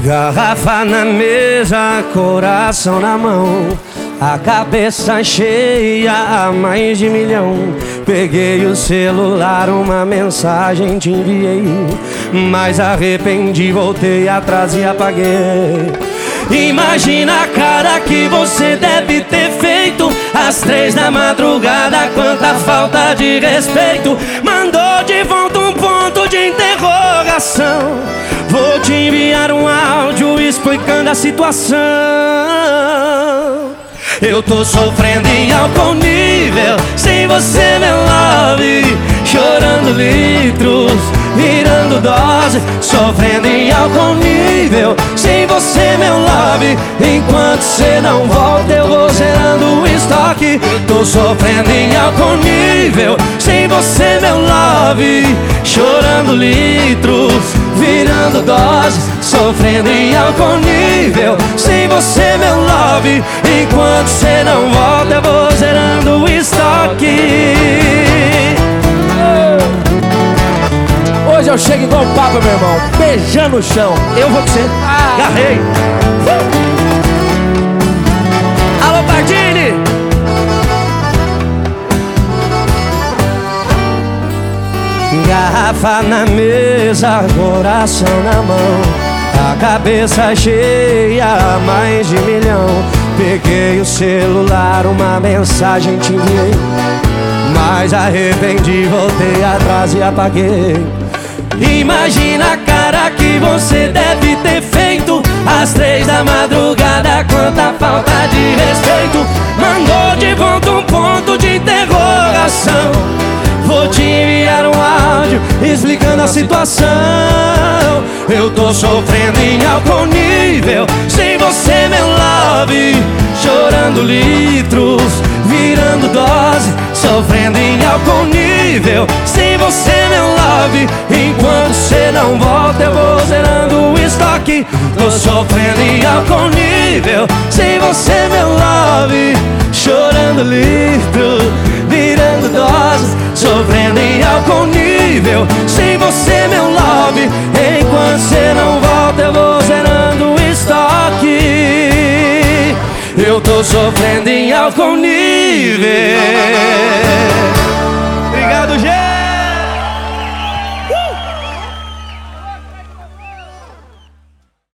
Garrafa na mesa, coração na mão, a cabeça cheia, a mais de 1 milhão. Peguei o celular, uma mensagem te enviei, mas arrependi, voltei atrás e apaguei. Imagina a cara que você deve ter feito às 3 da madrugada, quanta falta de respeito. Mandou de volta um ponto de interrogação. Vou te enviar um áudio explicando a situação. Eu tô sofrendo em álcool nível, sem você, meu love, chorando litros, virando dose. Sofrendo em álcool nível, sem você, meu love, enquanto cê não volta eu vou zerando o estoque. Tô sofrendo em álcool nível, sem você, meu love, chorando litros, virando dose. Sofrendo em álcool nível, sem você, meu love, enquanto cê não volta eu vou zerando o estoque. Hoje eu chego igual o Papa, meu irmão, beijando o chão. Eu vou com você, agarrei. Alô, Pardini! Garrafa na mesa, coração na mão, a cabeça cheia, mais de 1 milhão. Peguei o celular, uma mensagem te enviei, mas arrependi, voltei atrás e apaguei. Imagina a cara que você deve ter feito às 3 da madrugada, quanta falta de respeito. Mandou de volta um ponto de interrogação. Vou te enviar um áudio explicando a situação. Eu tô sofrendo em álcool nível, sem você, meu love, chorando litros, virando dose. Sofrendo em álcool nível, sem você, meu love, enquanto cê não volta eu vou zerando o estoque. Tô sofrendo em álcool nível, sem você, meu love, chorando litros, virando dose. Sofrendo em álcool nível, sem você, meu love, enquanto cê não volta eu vou zerando o estoque. Eu tô sofrendo em álcool nível.